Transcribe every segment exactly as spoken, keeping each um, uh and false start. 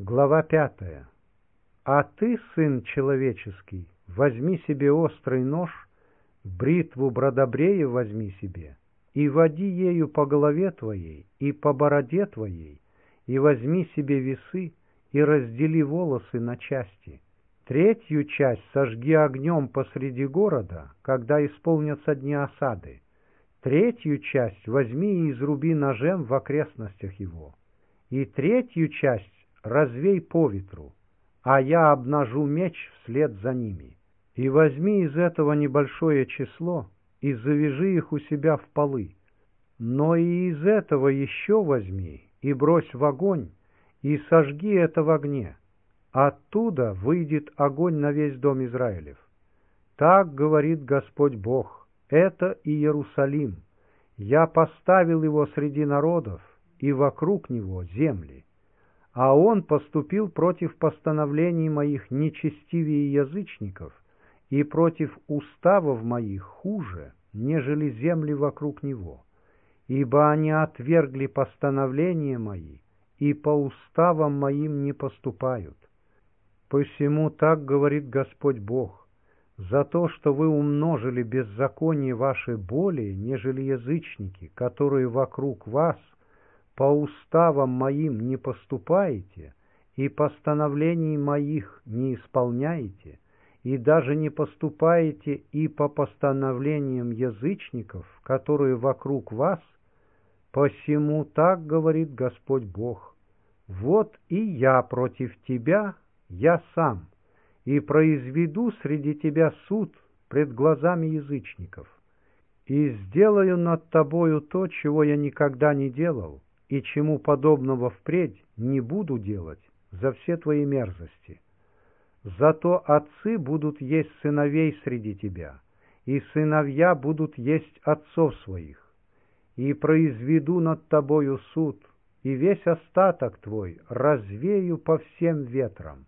Глава пятая. А ты, сын человеческий, возьми себе острый нож, бритву бродобрея возьми себе, и води ею по голове твоей и по бороде твоей, и возьми себе весы, и раздели волосы на части. Третью часть сожги огнем посреди города, когда исполнятся дни осады. Третью часть возьми и изруби ножем в окрестностях его. И третью часть развей по ветру, а я обнажу меч вслед за ними. И возьми из этого небольшое число, и завяжи их у себя в полы. Но и из этого еще возьми, и брось в огонь, и сожги это в огне. Оттуда выйдет огонь на весь дом Израилев. Так говорит Господь Бог, это Иерусалим. Я поставил его среди народов, и вокруг него земли. А он поступил против постановлений моих нечестивее язычников, и против уставов моих хуже, нежели земли вокруг него. Ибо они отвергли постановления мои, и по уставам моим не поступают. Посему так говорит Господь Бог, за то, что вы умножили беззаконие ваше более, нежели язычники, которые вокруг вас, по уставам моим не поступаете, и постановлений моих не исполняете, и даже не поступаете и по постановлениям язычников, которые вокруг вас, посему так говорит Господь Бог, вот и я против тебя, я сам, и произведу среди тебя суд пред глазами язычников, и сделаю над тобою то, чего я никогда не делал, и чему подобного впредь не буду делать за все твои мерзости. Зато отцы будут есть сыновей среди тебя, и сыновья будут есть отцов своих, и произведу над тобою суд, и весь остаток твой развею по всем ветрам.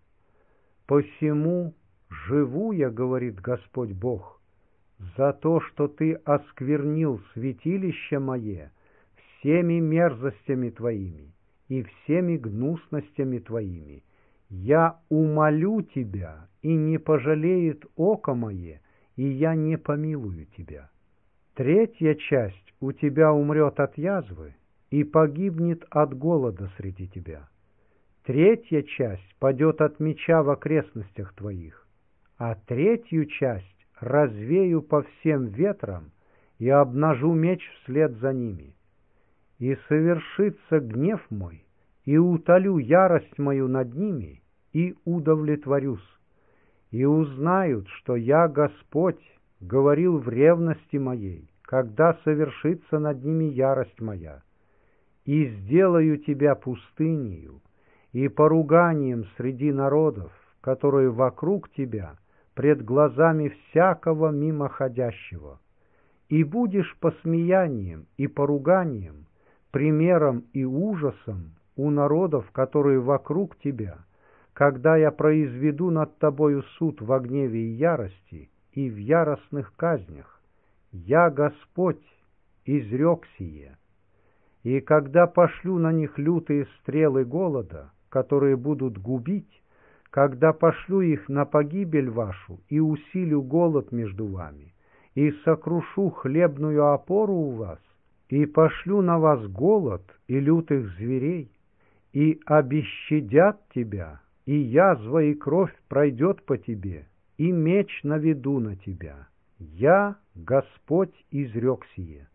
Посему живу я, говорит Господь Бог, за то, что ты осквернил святилище мое всеми мерзостями твоими и всеми гнусностями твоими. Я умолю тебя, и не пожалеет око мое, и я не помилую тебя. Третья часть у тебя умрет от язвы и погибнет от голода среди тебя. Третья часть падет от меча в окрестностях твоих, а третью часть развею по всем ветрам и обнажу меч вслед за ними. И совершится гнев мой, и утолю ярость мою над ними, и удовлетворюсь. И узнают, что я, Господь, говорил в ревности моей, когда совершится над ними ярость моя. И сделаю тебя пустынею, и поруганием среди народов, которые вокруг тебя, пред глазами всякого мимоходящего. И будешь посмеянием и поруганием, примером и ужасом у народов, которые вокруг тебя, когда я произведу над тобою суд в гневе и ярости и в яростных казнях. Я, Господь, изрек сие. И когда пошлю на них лютые стрелы голода, которые будут губить, когда пошлю их на погибель вашу и усилю голод между вами, и сокрушу хлебную опору у вас, и пошлю на вас голод и лютых зверей, и обещадят тебя, и язва и кровь пройдет по тебе, и меч наведу на тебя. Я, Господь, изрек сие.